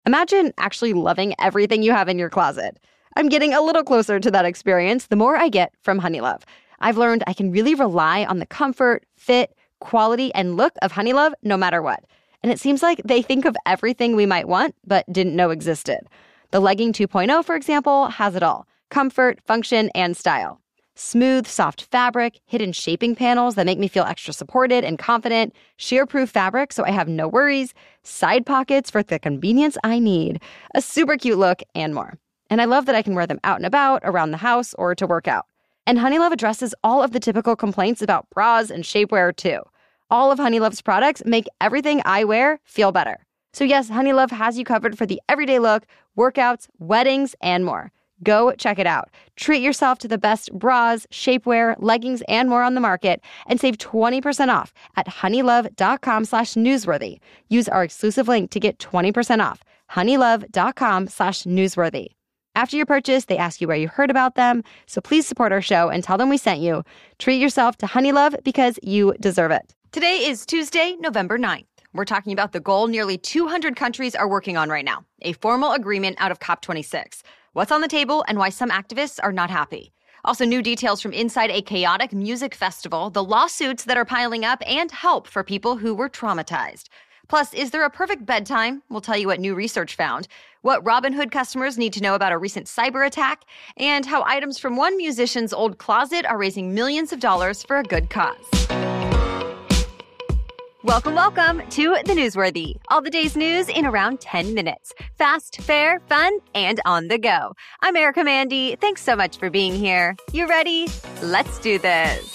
Imagine actually loving everything you have in your closet. I'm getting a little closer to that experience the more I get from Honeylove. I've learned I can really rely on the comfort, fit, quality, and look of Honeylove no matter what. And it seems like they think of everything we might want but didn't know existed. The Legging 2.0, for example, has it all: comfort, function, and style. Smooth, soft fabric, hidden shaping panels that make me feel extra supported and confident, shear-proof fabric so I have no worries, side pockets for the convenience I need, a super cute look, and more. And I love that I can wear them out and about, around the house, or to work out. And Honeylove addresses all of the typical complaints about bras and shapewear, too. All of Honeylove's products make everything I wear feel better. So yes, Honeylove has you covered for the everyday look, workouts, weddings, and more. Go check it out. Treat yourself to the best bras, shapewear, leggings, and more on the market and save 20% off at honeylove.com/newsworthy. Use our exclusive link to get 20% off. honeylove.com/newsworthy. After your purchase, they ask you where you heard about them, so please support our show and tell them we sent you. Treat yourself to Honeylove because you deserve it. Today is Tuesday, November 9th. We're talking about the goal nearly 200 countries are working on right now, a formal agreement out of COP26. What's on the table and why some activists are not happy. Also, new details from inside a chaotic music festival, the lawsuits that are piling up, and help for people who were traumatized. Plus, is there a perfect bedtime? We'll tell you what new research found, what Robinhood customers need to know about a recent cyber attack, and how items from one musician's old closet are raising millions of dollars for a good cause. Welcome to The Newsworthy. All the day's news in around 10 minutes. Fast, fair, fun, and on the go. I'm Erica Mandy. Thanks so much for being here. You ready? Let's do this.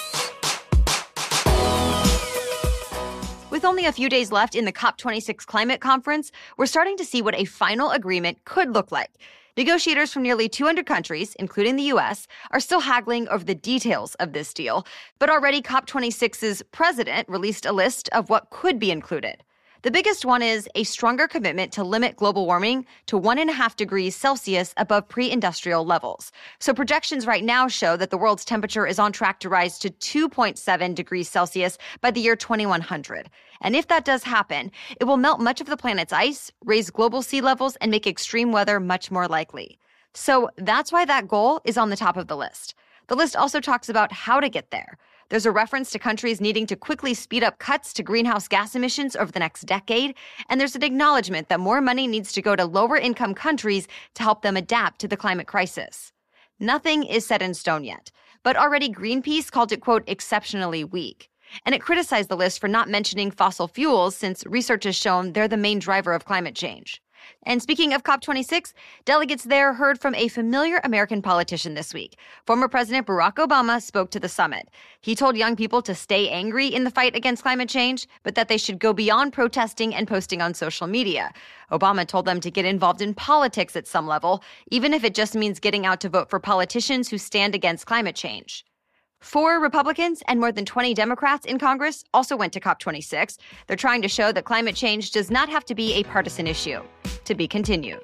With only a few days left in the COP26 climate conference, we're starting to see what a final agreement could look like. Negotiators from nearly 200 countries, including the U.S., are still haggling over the details of this deal, but already COP26's president released a list of what could be included. The biggest one is a stronger commitment to limit global warming to 1.5 degrees Celsius above pre-industrial levels. So projections right now show that the world's temperature is on track to rise to 2.7 degrees Celsius by the year 2100. And if that does happen, it will melt much of the planet's ice, raise global sea levels, and make extreme weather much more likely. So that's why that goal is on the top of the list. The list also talks about how to get there. There's a reference to countries needing to quickly speed up cuts to greenhouse gas emissions over the next decade, and there's an acknowledgement that more money needs to go to lower-income countries to help them adapt to the climate crisis. Nothing is set in stone yet, but already Greenpeace called it, quote, exceptionally weak. And it criticized the list for not mentioning fossil fuels since research has shown they're the main driver of climate change. And speaking of COP26, delegates there heard from a familiar American politician this week. Former President Barack Obama spoke to the summit. He told young people to stay angry in the fight against climate change, but that they should go beyond protesting and posting on social media. Obama told them to get involved in politics at some level, even if it just means getting out to vote for politicians who stand against climate change. 4 Republicans and more than 20 Democrats in Congress also went to COP26. They're trying to show that climate change does not have to be a partisan issue. To be continued.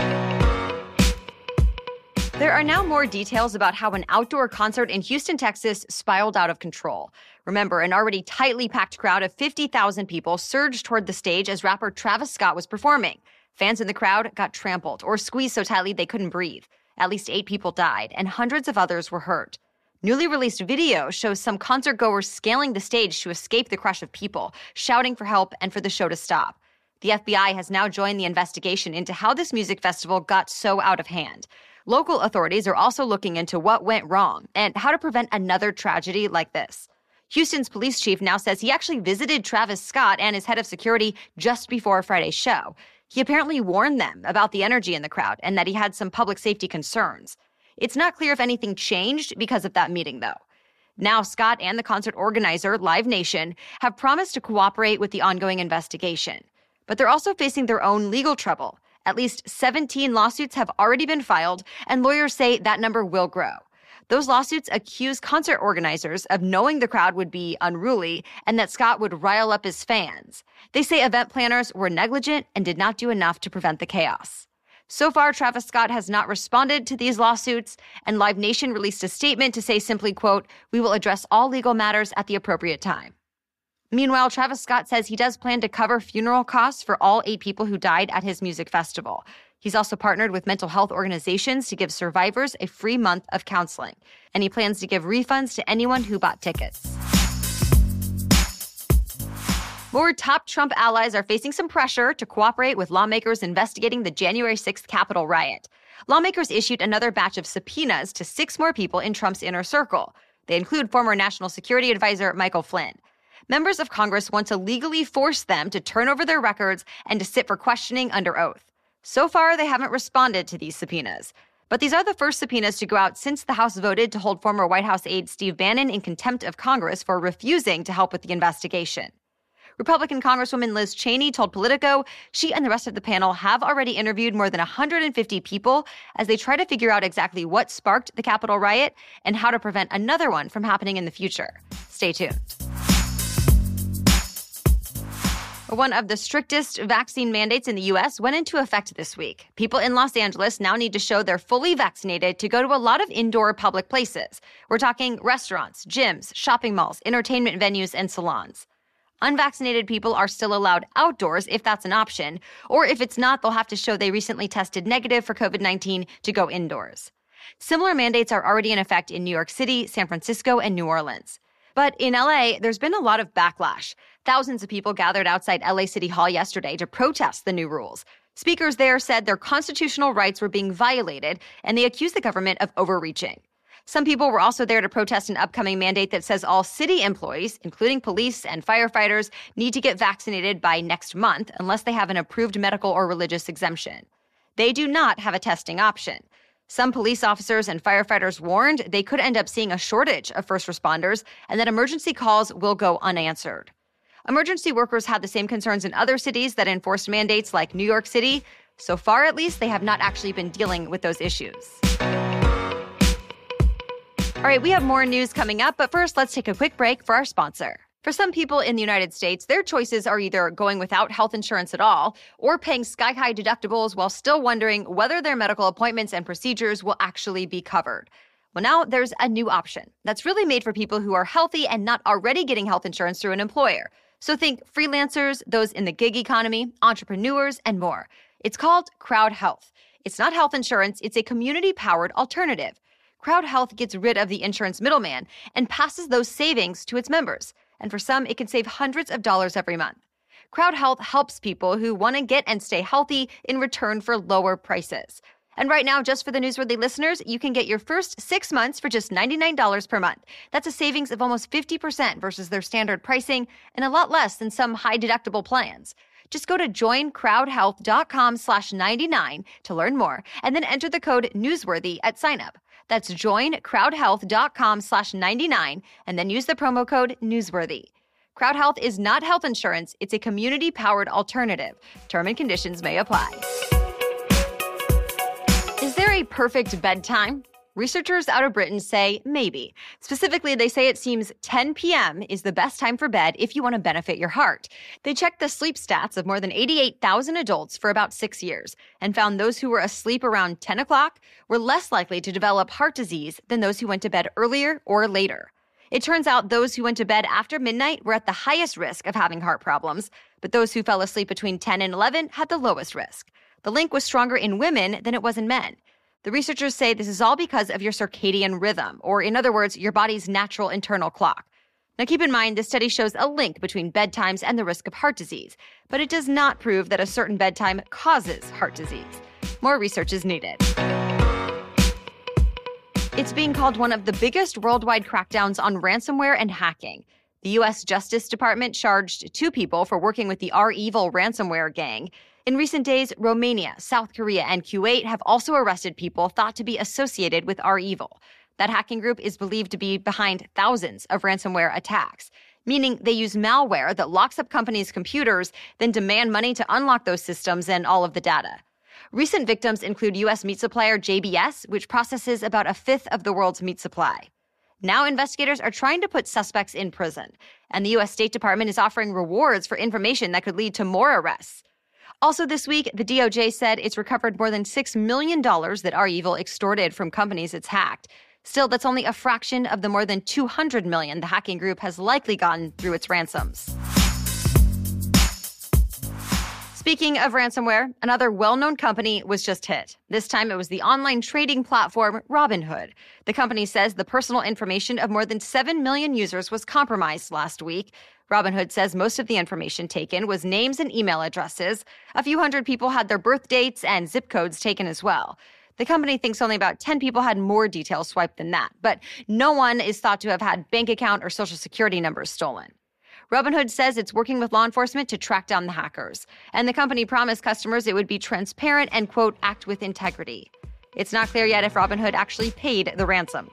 There are now more details about how an outdoor concert in Houston, Texas spiraled out of control. Remember, an already tightly packed crowd of 50,000 people surged toward the stage as rapper Travis Scott was performing. Fans in the crowd got trampled or squeezed so tightly they couldn't breathe. At least 8 people died, and hundreds of others were hurt. Newly released video shows some concert-goers scaling the stage to escape the crush of people, shouting for help and for the show to stop. The FBI has now joined the investigation into how this music festival got so out of hand. Local authorities are also looking into what went wrong and how to prevent another tragedy like this. Houston's police chief now says he actually visited Travis Scott and his head of security just before Friday's show. He apparently warned them about the energy in the crowd and that he had some public safety concerns. It's not clear if anything changed because of that meeting, though. Now, Scott and the concert organizer, Live Nation, have promised to cooperate with the ongoing investigation. But they're also facing their own legal trouble. At least 17 lawsuits have already been filed, and lawyers say that number will grow. Those lawsuits accuse concert organizers of knowing the crowd would be unruly and that Scott would rile up his fans. They say event planners were negligent and did not do enough to prevent the chaos. So far, Travis Scott has not responded to these lawsuits, and Live Nation released a statement to say simply, quote, "We will address all legal matters at the appropriate time." Meanwhile, Travis Scott says he does plan to cover funeral costs for all 8 people who died at his music festival. He's also partnered with mental health organizations to give survivors a free month of counseling. And he plans to give refunds to anyone who bought tickets. More top Trump allies are facing some pressure to cooperate with lawmakers investigating the January 6th Capitol riot. Lawmakers issued another batch of subpoenas to 6 more people in Trump's inner circle. They include former National Security Advisor Michael Flynn. Members of Congress want to legally force them to turn over their records and to sit for questioning under oath. So far, they haven't responded to these subpoenas. But these are the first subpoenas to go out since the House voted to hold former White House aide Steve Bannon in contempt of Congress for refusing to help with the investigation. Republican Congresswoman Liz Cheney told Politico she and the rest of the panel have already interviewed more than 150 people as they try to figure out exactly what sparked the Capitol riot and how to prevent another one from happening in the future. Stay tuned. One of the strictest vaccine mandates in the U.S. went into effect this week. People in Los Angeles now need to show they're fully vaccinated to go to a lot of indoor public places. We're talking restaurants, gyms, shopping malls, entertainment venues, and salons. Unvaccinated people are still allowed outdoors if that's an option, or if it's not, they'll have to show they recently tested negative for COVID-19 to go indoors. Similar mandates are already in effect in New York City, San Francisco, and New Orleans. But in LA, there's been a lot of backlash. Thousands of people gathered outside LA City Hall yesterday to protest the new rules. Speakers there said their constitutional rights were being violated, and they accused the government of overreaching. Some people were also there to protest an upcoming mandate that says all city employees, including police and firefighters, need to get vaccinated by next month unless they have an approved medical or religious exemption. They do not have a testing option. Some police officers and firefighters warned they could end up seeing a shortage of first responders and that emergency calls will go unanswered. Emergency workers had the same concerns in other cities that enforced mandates like New York City. So far, at least, they have not actually been dealing with those issues. All right, we have more news coming up, but first, let's take a quick break for our sponsor. For some people in the United States, their choices are either going without health insurance at all or paying sky-high deductibles while still wondering whether their medical appointments and procedures will actually be covered. Well, now there's a new option that's really made for people who are healthy and not already getting health insurance through an employer. So think freelancers, those in the gig economy, entrepreneurs, and more. It's called Crowd Health. It's not health insurance, it's a community-powered alternative. Crowd Health gets rid of the insurance middleman and passes those savings to its members. And for some, it can save hundreds of dollars every month. Crowd Health helps people who want to get and stay healthy in return for lower prices. And right now, just for the Newsworthy listeners, you can get your first 6 months for just $99 per month. That's a savings of almost 50% versus their standard pricing and a lot less than some high-deductible plans. Just go to joincrowdhealth.com/99 to learn more and then enter the code Newsworthy at sign-up. That's joincrowdhealth.com/99 and then use the promo code Newsworthy. Crowd Health is not health insurance. It's a community-powered alternative. Term and conditions may apply. Is there a perfect bedtime? Researchers out of Britain say maybe. Specifically, they say it seems 10 p.m. is the best time for bed if you want to benefit your heart. They checked the sleep stats of more than 88,000 adults for about 6 years and found those who were asleep around 10 o'clock were less likely to develop heart disease than those who went to bed earlier or later. It turns out those who went to bed after midnight were at the highest risk of having heart problems, but those who fell asleep between 10 and 11 had the lowest risk. The link was stronger in women than it was in men. The researchers say this is all because of your circadian rhythm, or in other words, your body's natural internal clock. Now keep in mind, this study shows a link between bedtimes and the risk of heart disease, but it does not prove that a certain bedtime causes heart disease. More research is needed. It's being called one of the biggest worldwide crackdowns on ransomware and hacking. The U.S. Justice Department charged 2 people for working with the REvil ransomware gang. In recent days, Romania, South Korea, and Kuwait have also arrested people thought to be associated with REvil. That hacking group is believed to be behind thousands of ransomware attacks, meaning they use malware that locks up companies' computers, then demand money to unlock those systems and all of the data. Recent victims include U.S. meat supplier JBS, which processes about a fifth of the world's meat supply. Now investigators are trying to put suspects in prison, and the U.S. State Department is offering rewards for information that could lead to more arrests. Also this week, the DOJ said it's recovered more than $6 million that REvil extorted from companies it's hacked. Still, that's only a fraction of the more than $200 million the hacking group has likely gotten through its ransoms. Speaking of ransomware, another well-known company was just hit. This time it was the online trading platform Robinhood. The company says the personal information of more than 7 million users was compromised last week. Robinhood says most of the information taken was names and email addresses. A few hundred people had their birth dates and zip codes taken as well. The company thinks only about 10 people had more details swiped than that, but no one is thought to have had bank account or social security numbers stolen. Robinhood says it's working with law enforcement to track down the hackers, and the company promised customers it would be transparent and, quote, act with integrity. It's not clear yet if Robinhood actually paid the ransom.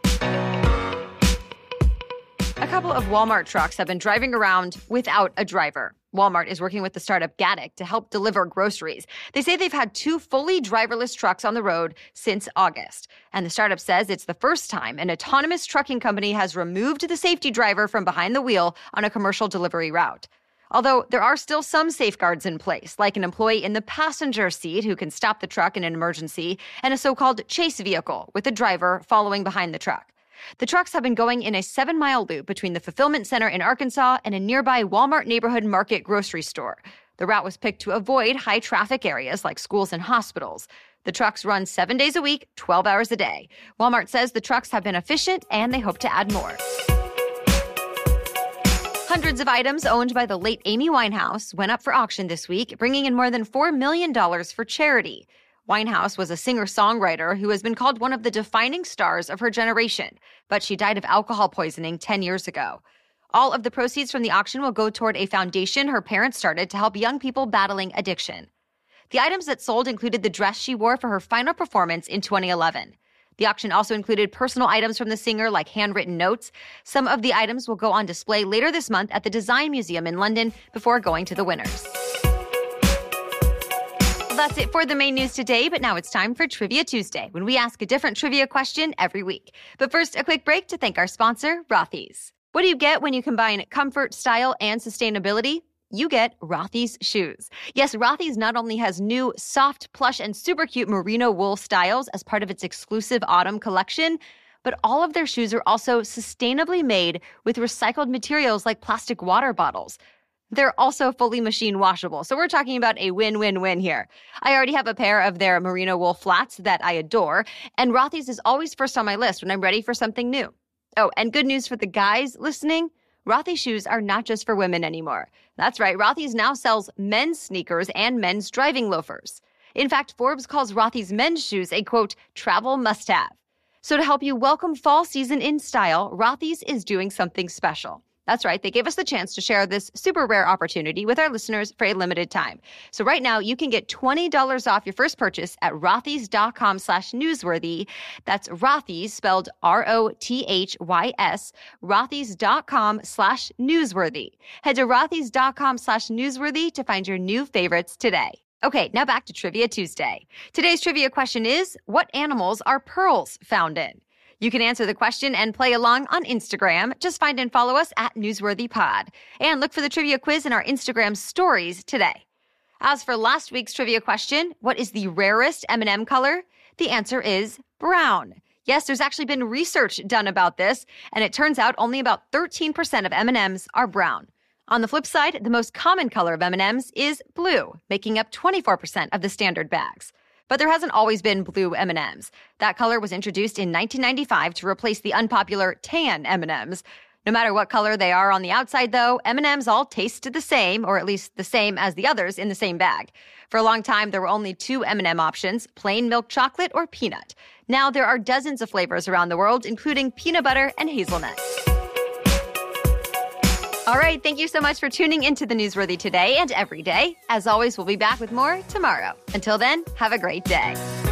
A couple of Walmart trucks have been driving around without a driver. Walmart is working with the startup Gatik to help deliver groceries. They say they've had 2 fully driverless trucks on the road since August. And the startup says it's the first time an autonomous trucking company has removed the safety driver from behind the wheel on a commercial delivery route. Although there are still some safeguards in place, like an employee in the passenger seat who can stop the truck in an emergency, and a so-called chase vehicle with a driver following behind the truck. The trucks have been going in a 7-mile loop between the fulfillment center in Arkansas and a nearby Walmart Neighborhood Market grocery store. The route was picked to avoid high-traffic areas like schools and hospitals. The trucks run 7 days a week, 12 hours a day. Walmart says the trucks have been efficient and they hope to add more. Hundreds of items owned by the late Amy Winehouse went up for auction this week, bringing in more than $4 million for charity. Winehouse was a singer-songwriter who has been called one of the defining stars of her generation, but she died of alcohol poisoning 10 years ago. All of the proceeds from the auction will go toward a foundation her parents started to help young people battling addiction. The items that sold included the dress she wore for her final performance in 2011. The auction also included personal items from the singer like handwritten notes. Some of the items will go on display later this month at the Design Museum in London before going to the winners. That's it for the main news today, but now it's time for Trivia Tuesday, when we ask a different trivia question every week. But first, a quick break to thank our sponsor, Rothy's. What do you get when you combine comfort, style, and sustainability? You get Rothy's shoes. Yes, Rothy's not only has new, soft, plush, and super cute merino wool styles as part of its exclusive autumn collection, but all of their shoes are also sustainably made with recycled materials like plastic water bottles. They're also fully machine washable, so we're talking about a win-win-win here. I already have a pair of their merino wool flats that I adore, and Rothy's is always first on my list when I'm ready for something new. Oh, and good news for the guys listening, Rothy's shoes are not just for women anymore. That's right, Rothy's now sells men's sneakers and men's driving loafers. In fact, Forbes calls Rothy's men's shoes a, quote, travel must-have. So to help you welcome fall season in style, Rothy's is doing something special. That's right, they gave us the chance to share this super rare opportunity with our listeners for a limited time. So right now, you can get $20 off your first purchase at rothys.com/newsworthy. That's Rothys, spelled ROTHYS, rothys.com/newsworthy. Head to rothys.com/newsworthy to find your new favorites today. Okay, now back to Trivia Tuesday. Today's trivia question is, what animals are pearls found in? You can answer the question and play along on Instagram. Just find and follow us at NewsworthyPod. And look for the trivia quiz in our Instagram stories today. As for last week's trivia question, what is the rarest M&M color? The answer is brown. Yes, there's actually been research done about this, and it turns out only about 13% of M&Ms are brown. On the flip side, the most common color of M&Ms is blue, making up 24% of the standard bags. But there hasn't always been blue M&Ms. That color was introduced in 1995 to replace the unpopular tan M&Ms. No matter what color they are on the outside, though, M&Ms all taste the same, or at least the same as the others in the same bag. For a long time, there were only 2 M&M options, plain milk chocolate or peanut. Now there are dozens of flavors around the world, including peanut butter and hazelnut. All right, thank you so much for tuning into the Newsworthy today and every day. As always, we'll be back with more tomorrow. Until then, have a great day.